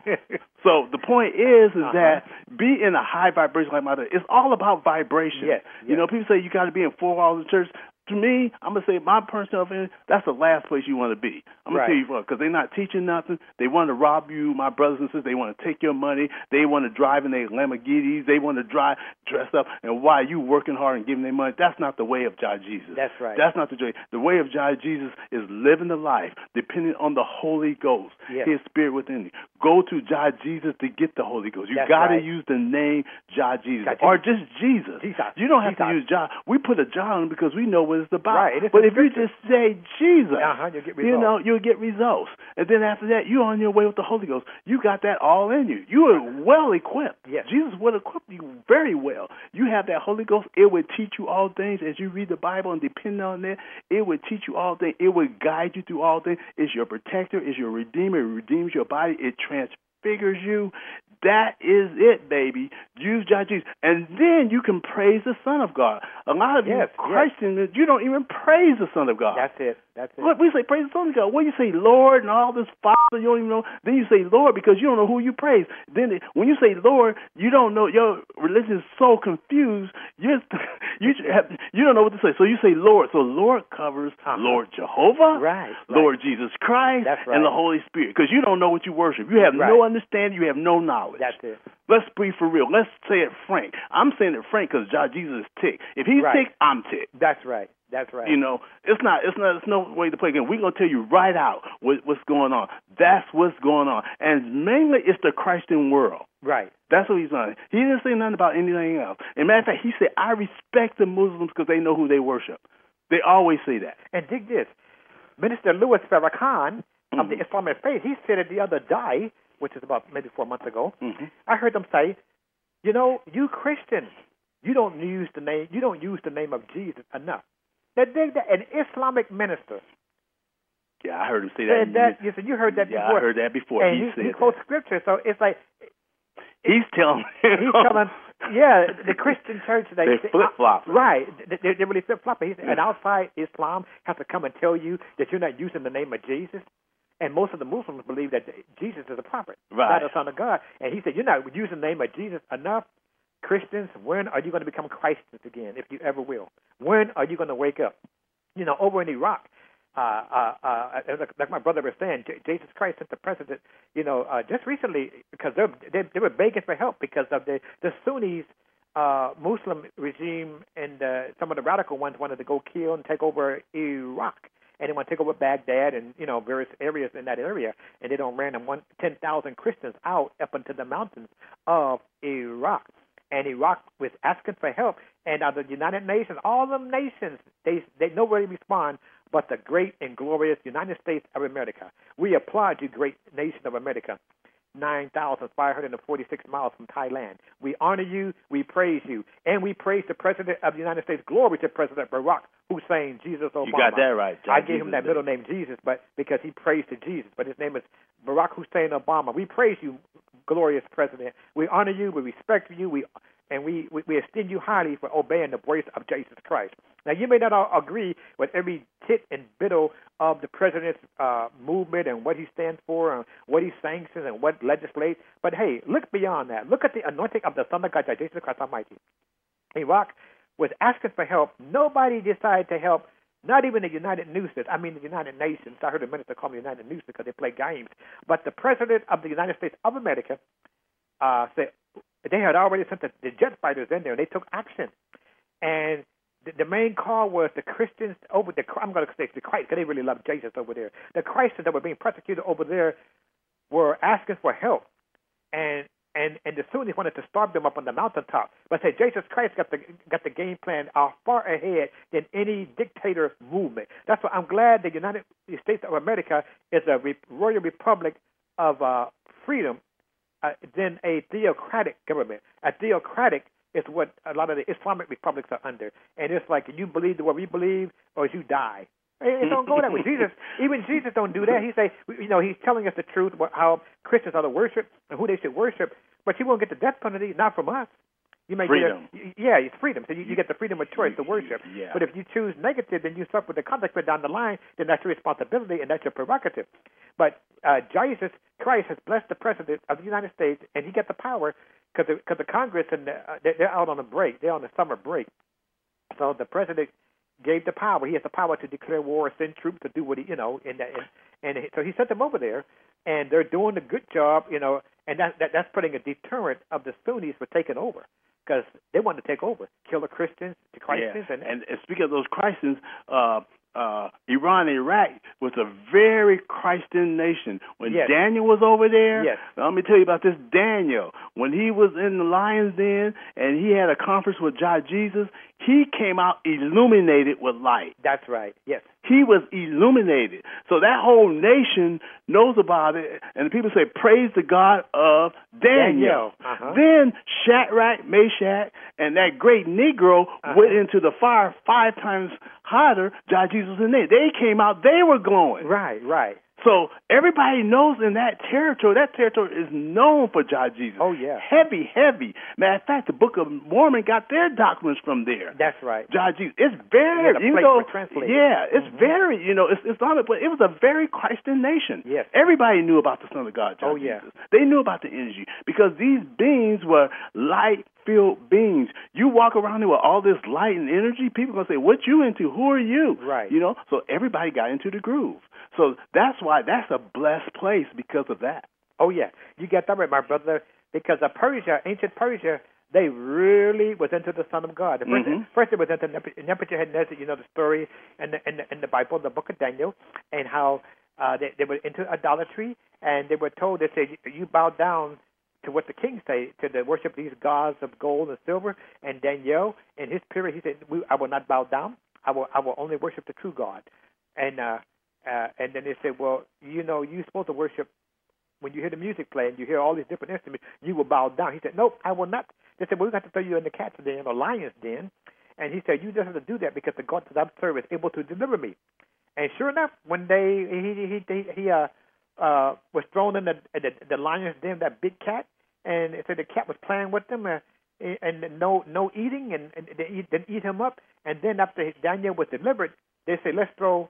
So the point is, is uh-huh. that be in a high vibration like my dad. It's all about vibration. Yes, You yes. know, people say you got to be in four walls of church. To me, I'm going to say my personal opinion, that's the last place you want to be. I'm going right. to tell you what, because they're not teaching nothing. They want to rob you, my brothers and sisters. They want to take your money. They want to drive in their Lamborghinis. They want to drive, dress up, and while you working hard and giving them money, that's not the way of God Jesus. That's right. That's not the way. The way of God Jesus is living the life depending on the Holy Ghost, yes. His Spirit within you. Go to God Jesus to get the Holy Ghost. You got to right. use the name God Jesus, God or Jesus. just Jesus. Jesus. You don't have Jesus. to use John. We put a John because we know what it's about. Right. It's but if you just say Jesus, uh-huh, you'll get results. you know, you'll get results. And then after that, you're on your way with the Holy Ghost. You got that all in you. You are well equipped. Yes. Jesus would equip you very well. You have that Holy Ghost. It would teach you all things as you read the Bible and depend on it. It would teach you all things. It would guide you through all things. It's your protector. It's your redeemer. It redeems your body. It transfigures you. That is it, baby. Use Jesus. And then you can praise the Son of God. A lot of yes, you Christians, yes. you don't even praise the Son of God. That's it. That's it. Look, we say praise the Son of God. When you say Lord and all this Father, you don't even know. Then you say Lord because you don't know who you praise. Then when you say Lord, you don't know. Your religion is so confused. You're, you have, you don't know what to say. So you say Lord. So Lord covers uh-huh. Lord Jehovah, right, Lord right. Jesus Christ, That's right. and the Holy Spirit. Because you don't know what you worship. You have right. no understanding. You have no knowledge. That's it. Let's be for real. Let's say it frank. I'm saying it frank because Jesus is ticked. If he's right. ticked, I'm ticked. That's right. That's right. You know, it's not, it's not, it's no way to play again. We're going to tell you right out what, what's going on. That's what's going on. And mainly it's the Christian world. Right. That's what he's on. He didn't say nothing about anything else. As a matter of fact, he said, I respect the Muslims because they know who they worship. They always say that. And dig this. Minister Louis Farrakhan mm-hmm. of the Islamic faith, he said it the other day, which is about maybe four months ago. Mm-hmm. I heard them say, you know, you Christians, you don't use the name, you don't use the name of Jesus enough. That, that an Islamic minister. Yeah, I heard him say that. that you, said you heard that yeah, before. I heard that before. And he, he, said he quotes that. scripture, so it's like he's telling. He's telling. Yeah, the Christian church they, they flip flop. Right, they, they really flip flop. And outside Islam has to come and tell you that you're not using the name of Jesus. And most of the Muslims believe that Jesus is a prophet, right. not a son of God. And he said, you're not using the name of Jesus enough. Christians, when are you going to become Christians again, if you ever will? When are you going to wake up? You know, over in Iraq, uh, uh, uh, like my brother was saying, J- Jesus Christ sent the president, you know, uh, just recently, because they they were begging for help because of the, the Sunnis uh, Muslim regime, and uh, some of the radical ones wanted to go kill and take over Iraq. And they want to take over Baghdad and, you know, various areas in that area. And they don't random one, ten thousand Christians out up into the mountains of Iraq. And Iraq was asking for help. And out of the United Nations, all the nations, they they nobody respond but the great and glorious United States of America. We applaud you, great nation of America. nine thousand five hundred forty-six miles from Thailand. We honor you, we praise you, and we praise the President of the United States. Glory to President Barack Hussein Jesus Obama. You got that right, John. I gave him that middle name, Jesus, but because he prays to Jesus, but his name is Barack Hussein Obama. We praise you, glorious President. We honor you, we respect you, we and we, we, we esteem you highly for obeying the voice of Jesus Christ. Now, you may not all agree with every tit and bittle of the president's uh, movement and what he stands for and what he sanctions and what legislates, but hey, look beyond that. Look at the anointing of the Son of God, Jesus Christ Almighty. Iraq was asking for help. Nobody decided to help, not even the United Nations. I mean, the United Nations. I heard a minister call them the United Nations because they play games. But the President of the United States of America uh, said, they had already sent the, the jet fighters in there, and they took action. And the, the main call was the Christians over the, I'm going to say the Christ, because they really love Jesus over there. The Christians that were being persecuted over there were asking for help. And and, and the Sunnis wanted to starve them up on the mountaintop. But said Jesus Christ got the got the game plan uh, far ahead than any dictator movement. That's why I'm glad the United States of America is a re- royal republic of uh, freedom, Uh, than a theocratic government. A theocratic is what a lot of the Islamic republics are under. And it's like, you believe what we believe or you die. It don't go that way. Jesus, even Jesus don't do that. He say, you know, he's telling us the truth, how Christians are to worship and who they should worship, but you won't get the death penalty, not from us. You may freedom. Get a, yeah, it's freedom. So you, you get the freedom of choice to worship. Yeah. But if you choose negative, then you suffer the consequence down the line. Then that's your responsibility and that's your prerogative. But uh, Jesus Christ has blessed the President of the United States, and he got the power because the, cause the Congress and the, uh, they're out on a break. They're on a summer break. So the President gave the power. He has the power to declare war, send troops to do what he, you know, and and, and so he sent them over there, and they're doing a good job, you know, and that, that that's putting a deterrent of the Sunnis for taking over. Because they want to take over, kill the Christians, the Christians. Yeah. And, and, and speaking of those Christians, uh, uh, Iran and Iraq was a very Christian nation. When yes. Daniel was over there, yes. let me tell you about this Daniel. When he was in the lion's den and he had a conference with Jesus, he came out illuminated with light. That's right, yes. He was illuminated. So that whole nation knows about it, and the people say, praise the God of Daniel. Daniel. Uh-huh. Then Shadrach, Meshach, and that great Negro uh-huh. went into the fire five times hotter. Jesus and they. They came out, they were glowing. Right, right. So everybody knows in that territory, that territory is known for Jah Jesus. Oh, yeah. Heavy, heavy. Matter of fact, the Book of Mormon got their doctrines from there. That's right. Jah Jesus. It's very, yeah, you know, yeah, it's mm-hmm. very, you know, it's, it's on it, but it was a very Christian nation. Yes. Everybody knew about the Son of God, Jah oh, Jesus. Yeah. They knew about the energy because these beings were light-filled beings. You walk around here with all this light and energy, people are going to say, what you into? Who are you? Right. You know, so everybody got into the groove. So that's why that's a blessed place because of that. Oh, yeah. You get that right, my brother, because of Persia, ancient Persia, they really was into the Son of God. First, mm-hmm. first it was into Nebuchadnezzar, you know the story in the, in the, in the Bible, the book of Daniel, and how uh, they, they were into idolatry, and they were told, they said, you bow down to what the king say, to the worship these gods of gold and silver. And Daniel, in his period, he said, I will not bow down. I will, I will only worship the true God. And uh, uh, and then they said, well, you know, you're supposed to worship when you hear the music playing, you hear all these different instruments, you will bow down. He said, nope, I will not. They said, well, we got to throw you in the cat's den or lion's den. And he said, you just have to do that because the God that I serve is able to deliver me. And sure enough, one day he he he, he uh, uh, was thrown in the, the the lion's den, that big cat, and it said the cat was playing with them, uh, and no no eating, and, and they eat, didn't eat him up. And then after Daniel was delivered, they said, let's throw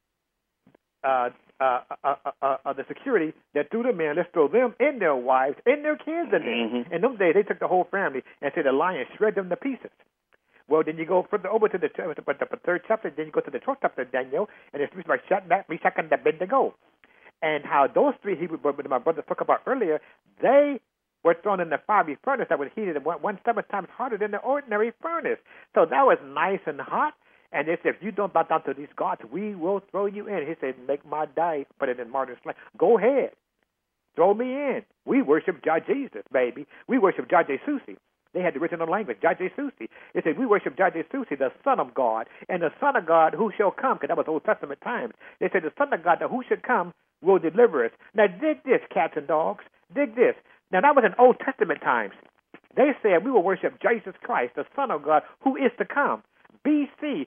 uh, uh, uh, uh, uh, the security that threw them in, let's throw them and their wives and their kids in there. Mm-hmm. In those days, they took the whole family and said the lion shred them to pieces. Well, then you go further over to the, but the third chapter, then you go to the fourth chapter of Daniel, and it's like Shadrach, Meshach, and Abednego. And how those three Hebrew brothers my brother spoke about earlier, they were thrown in the fiery furnace that was heated one, one seven times hotter than the ordinary furnace. So that was nice and hot. And they said, if you don't bow down to these gods, we will throw you in. He said, make my die, put it in martyr's flesh. Go ahead. Throw me in. We worship Jah Jesus, baby. We worship Jah Jesus. They had the original language, Jah Jesus. They said, we worship Jah Jesus, the Son of God, and the Son of God who shall come, because that was Old Testament times. They said, the Son of God, the who should come, will deliver us. Now, dig this, cats and dogs. Dig this. Now, that was in Old Testament times. They said, we will worship Jesus Christ, the Son of God, who is to come. B C.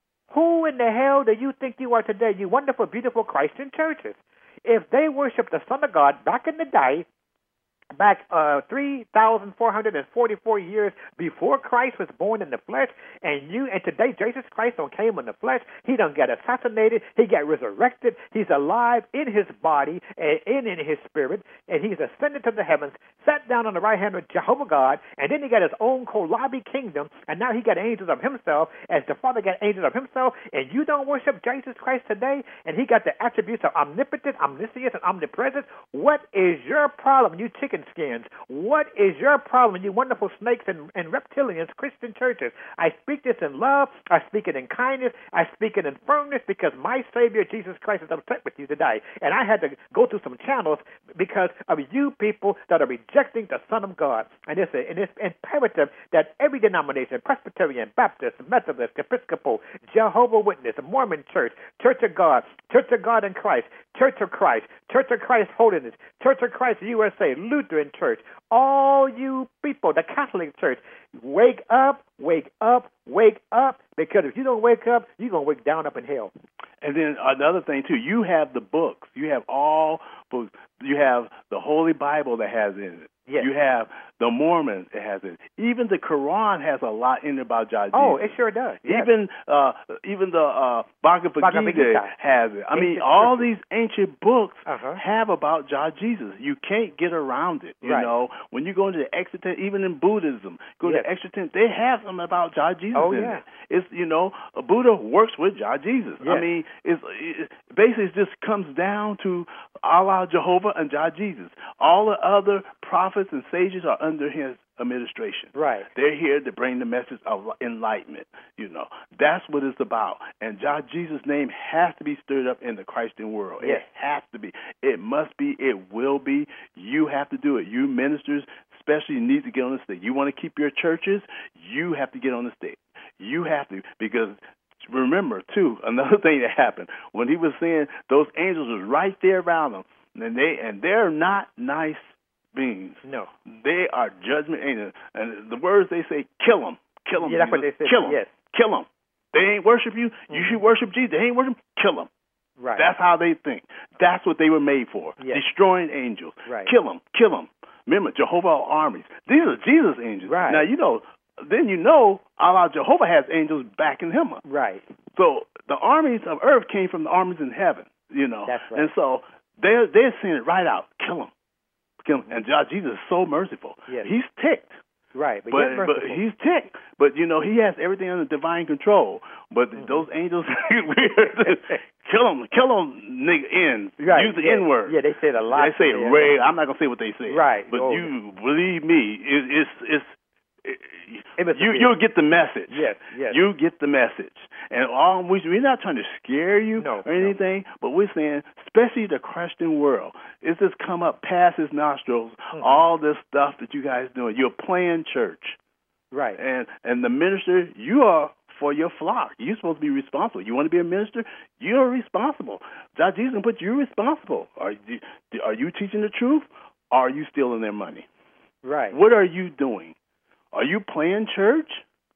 Who in the hell do you think you are today, you wonderful, beautiful Christian churches? If they worship the Son of God back in the day, back uh, three thousand four hundred forty-four years before Christ was born in the flesh, and you and today Jesus Christ don't came in the flesh. He done got assassinated. He got resurrected. He's alive in his body and in, in his spirit, and he's ascended to the heavens, sat down on the right hand of Jehovah God, and then he got his own Kolabi kingdom, and now he got angels of himself as the Father got angels of himself, and you don't worship Jesus Christ today, and he got the attributes of omnipotent, omniscience, and omnipresence. What is your problem, you chicken skins? What is your problem, you wonderful snakes and, and reptilians, Christian churches? I speak this in love. I speak it in kindness. I speak it in firmness because my Savior, Jesus Christ, is upset with you today. And I had to go through some channels because of you people that are rejecting the Son of God. And it's, a, and it's imperative that every denomination, Presbyterian, Baptist, Methodist, Episcopal, Jehovah Witness, Mormon Church, Church of God, Church of God in Christ, Church of Christ, Church of Christ Holiness, Church of Christ U S A, Lutheran Church, all you people, the Catholic Church, wake up, wake up, wake up, because if you don't wake up, you're going to wake down up in hell. And then another thing, too, you have the books. You have all books. You have the Holy Bible that has in it. Yes. You have the Mormons that has it. Even the Quran has a lot in it about Jah Jesus. Oh, it sure does. Yes. Even uh, even the uh, Bhagavad, Bhagavad Gita Gita has it. I ancient mean, all scriptures. these ancient books uh-huh. have about Jah Jesus. You can't get around it. You right. know, when you go into the extra, even in Buddhism, go yes. to extra ten, they have something about Jah Jesus oh, in yeah. it. It's, you know, Buddha works with Jah Jesus. Yes. I mean, it's it, basically it just comes down to Allah, Jehovah, and Jah Jesus. All the other prophets and sages are under his administration. Right. They're here to bring the message of enlightenment. You know, that's what it's about. And Jah Jesus' name has to be stirred up in the Christian world. Yes. It has to be. It must be. It will be. You have to do it. You ministers especially need to get on the stage. You want to keep your churches, you have to get on the stage. You have to, because remember, too, another thing that happened, when he was saying those angels was right there around him, and they and they're not nice beings. No. They are judgment angels. And the words they say, kill them. Kill them. Yeah, that's what they said. Kill them. Yes. Kill them. They ain't worship you. You mm-hmm. should worship Jesus. They ain't worship. Kill them. Right. That's how they think. That's what they were made for. Yes. Destroying angels. Right. Kill them. Kill them. Remember, Jehovah armies. These are Jesus angels. Right. Now, you know, then you know Allah Jehovah has angels backing him up. Right. So the armies of earth came from the armies in heaven, you know. That's right. And so they're, they're seeing it right out. Kill them. Kill them. And God, Jesus is so merciful. Yes. He's ticked. Right, but, But, he's but merciful. he's ticked. But, you know, he has everything under divine control. But Mhm. those angels, kill them, kill them, nigga, in. Right, Use the yeah, N-word. Yeah, they say it a lot. They say it yeah. way. I'm not going to say what they say. Right. But Oh. you, believe me, it, it's, it's, it, It must you, be. you'll get the message. Yes, yes. You get the message. And all we, we're not trying to scare you No, or anything, but we're saying, especially the Christian world, it's just come up past his nostrils, Mhm. all this stuff that you guys doing. You're playing church. Right. And and the minister, you are for your flock. You're supposed to be responsible. You want to be a minister? You're responsible. God, Jesus can put you responsible. Are you, are you teaching the truth? Or are you stealing their money? Right. What are you doing? Are you playing church?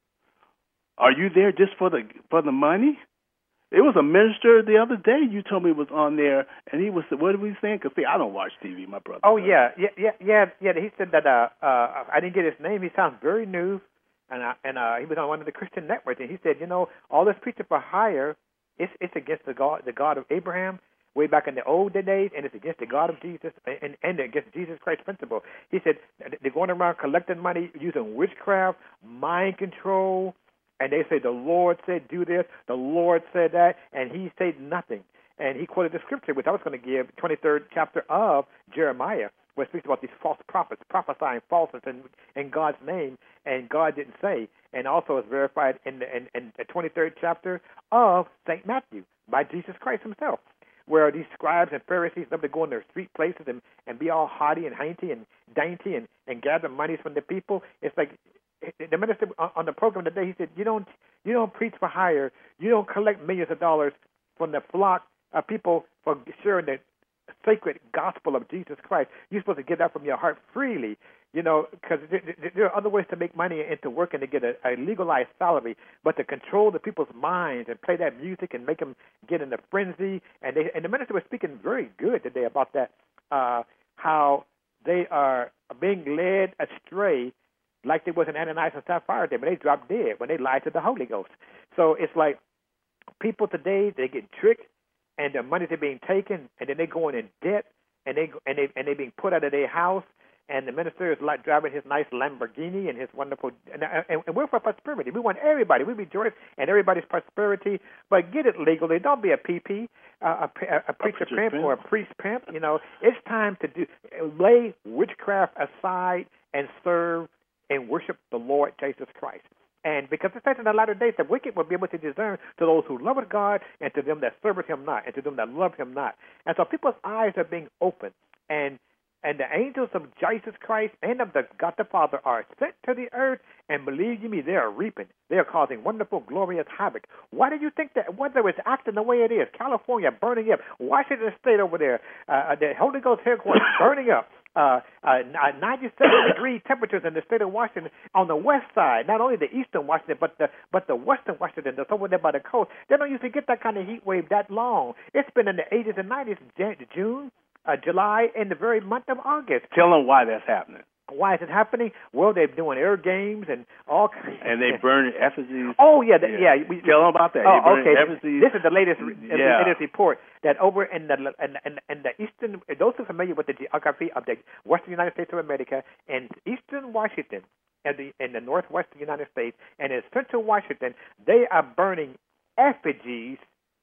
Are you there just for the for the money? It was a minister the other day you told me was on there, and he was, what did we say? Because, see, I don't watch T V, my brother. Oh, yeah, yeah, yeah, yeah, yeah. He said that, uh, uh, I didn't get his name. He sounds very new, and uh, and uh, he was on one of the Christian networks, and he said, you know, all this preaching for hire, it's, it's against the God, the God of Abraham, way back in the old days, and it's against the God of Jesus, and, and against Jesus Christ's principle. He said they're going around collecting money using witchcraft, mind control, and they say the Lord said do this, the Lord said that, and he said nothing. And he quoted the scripture, which I was going to give, twenty-third chapter of Jeremiah, where it speaks about these false prophets prophesying falseness in, in God's name, and God didn't say. And also it's verified in the, in, in the twenty-third chapter of Saint Matthew by Jesus Christ himself, where these scribes and Pharisees love to go in their street places and, and be all haughty and dainty and dainty and, and gather monies from the people. It's like the minister on the program today, he said, you don't you don't preach for hire. You don't collect millions of dollars from the flock of people for sharing the sacred gospel of Jesus Christ. You're supposed to give that from your heart freely, you know, because there, there are other ways to make money and to work and to get a, a legalized salary, but to control the people's minds and play that music and make them get in a frenzy. And they, and the minister was speaking very good today about that, uh, how they are being led astray like there was an Ananias and Sapphira there, but they dropped dead when they lied to the Holy Ghost. So it's like people today, they get tricked, and their monies are being taken, and then they going in debt, and they and they and they being put out of their house, and the minister is like driving his nice Lamborghini and his wonderful, and, and, and we're for prosperity. We want everybody. We rejoice in everybody's prosperity, but get it legally. Don't be a P P, uh, a, a, a preacher pimp, pimp or a priest pimp. You know, it's time to do lay witchcraft aside and serve and worship the Lord Jesus Christ. And because it says in the latter days, the wicked will be able to discern to those who love God and to them that serve him not, and to them that love him not. And so people's eyes are being opened, and and the angels of Jesus Christ and of the God the Father are sent to the earth, and believe you me, they are reaping. They are causing wonderful, glorious havoc. Why do you think that whether it's acting the way it is, California burning up, Washington State over there, uh, the Holy Ghost headquarters burning up, Uh, uh, ninety-seven degree temperatures in the state of Washington on the west side, not only the eastern Washington, but the but the western Washington that's over there by the coast. They don't usually get that kind of heat wave that long. It's been in the eighties and nineties, June, uh, July, and the very month of August. Tell them why that's happening. Why is it happening? Well, they're doing air games and all kinds. And they burn effigies. Oh yeah, the, yeah. yeah. We, Tell them about that. Oh, okay. Effigies. This is the latest, yeah. the latest report that over in the in, in, in the eastern, those who are familiar with the geography of the western United States of America, and eastern Washington, and the in the northwestern United States, and in central Washington, they are burning effigies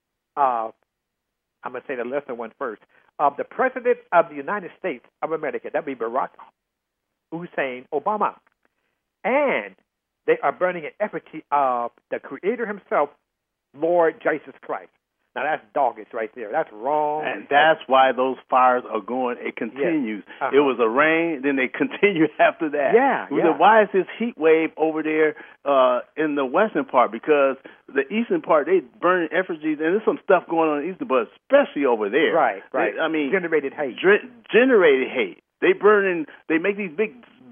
of, I'm going to say the lesser one first, of the President of the United States of America. That would be Barack Hussein Obama. And they are burning an effigy of the Creator himself, Lord Jesus Christ. Now, that's doggish right there. That's wrong. And that's why those fires are going. It continues. Yes. Uh-huh. It was a rain, then they continue after that. Yeah, we yeah. said, why is this heat wave over there uh, in the western part? Because the eastern part, they burn effigies, and there's some stuff going on in the eastern, but especially over there. Right, right. They, I mean, generated hate. Dr- generated hate. They burn in, they make these big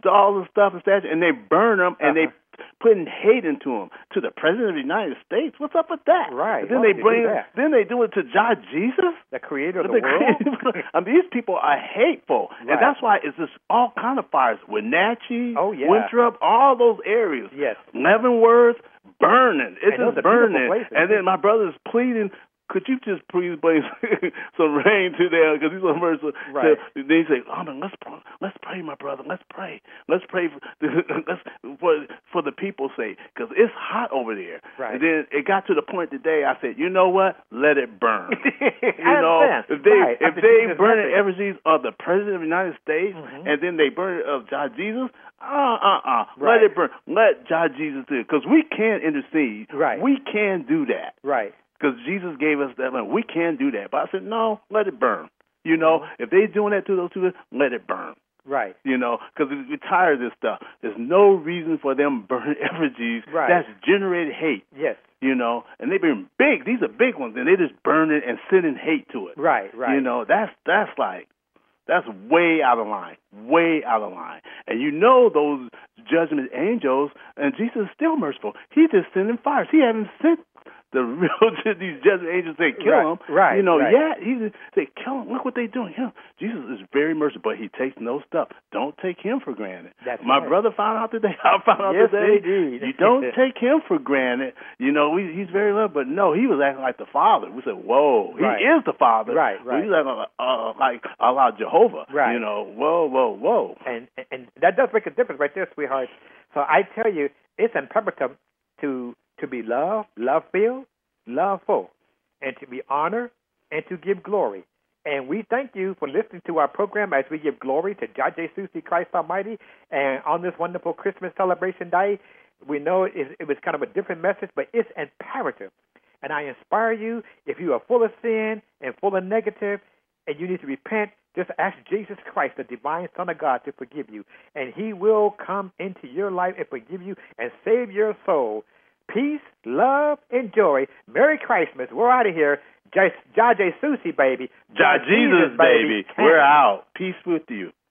all the stuff and statues, and they burn them, and uh-huh. they putting hate into them. To the President of the United States, what's up with that? Right. And then Why they would you bring, do that? then they do it to God Jesus, the Creator of the, the world. I mean, these people are hateful, Right. and that's why it's just all kind of fires. Wenatchee, Oh, yeah. Winthrop, all those areas. Yes. Leavenworth, burning. It's And those just are beautiful burning. places. And then my brother's pleading, could you just please bring some rain to there, because he's so merciful. Right. So then he say, oh, man, let's pray, let's pray, my brother. Let's pray. Let's pray for let's, for, for the people's sake, because it's hot over there. Right. And then it got to the point today. I said, you know what? Let it burn. you I know, understand. if they Right. if After they Jesus' burn message. the effigies of the President of the United States, Mhm. and then they burn it of God Jesus. Uh uh uh. Right. Let it burn. Let God Jesus do it, because we can intercede. Right. We can do that. Right. Because Jesus gave us that. Like, we can do that. But I said, no, let it burn. You know, Mm-hmm. if they're doing that to those two, let it burn. Right. You know, because we're tired of this stuff. There's no reason for them burning effigies. Right. That's generated hate. Yes. You know, and they've been big. These are big ones, and they just burn it and sending hate to it. Right. Right. You know, that's that's like that's way out of line, way out of line. And you know those judgment angels, and Jesus is still merciful. He just sending fires. He hasn't sent the real these judgment angels say kill Right, him. right, You know, right. yeah, he say kill him. Look what they're doing. Yeah, Jesus is very merciful, but he takes no stuff. Don't take him for granted. That's My right. brother found out today. I found out Yes, today. indeed. You don't take him for granted. You know, we, he's very loved, but no, he was acting like the Father. We said, whoa, he Right. is the Father. Right, But right. he's acting like, uh, like Allah Jehovah. Right. You know, whoa, whoa, whoa. And and that does make a difference right there, sweetheart. So I tell you, it's imperative to to be loved, love filled, loveful, and to be honored and to give glory. And we thank you for listening to our program as we give glory to Jah Jesus Christ Almighty. And on this wonderful Christmas celebration day, we know it, it was kind of a different message, but it's imperative. And I inspire you, if you are full of sin and full of negative, and you need to repent, just ask Jesus Christ, the divine Son of God, to forgive you. And he will come into your life and forgive you and save your soul. Peace, love, and joy. Merry Christmas. We're out of here. Jah Jesus, baby. Jah Jesus, baby. We're out. Peace with you.